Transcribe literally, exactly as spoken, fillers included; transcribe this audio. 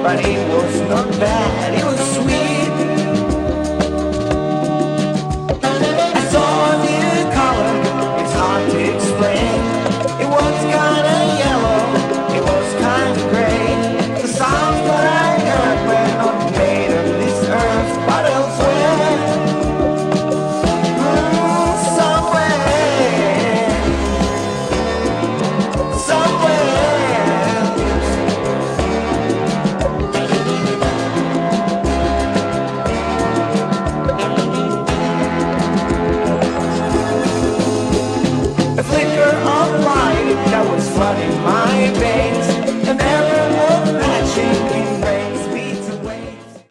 but it was not bad, it was sweet. I saw a new color, it's hard to explain. It was kinda yellow, it was kinda gray. The sounds that I heard were not made of this earth, but elsewhere. Mm, somewhere, somewhere. A flicker of light that was flooding my veins.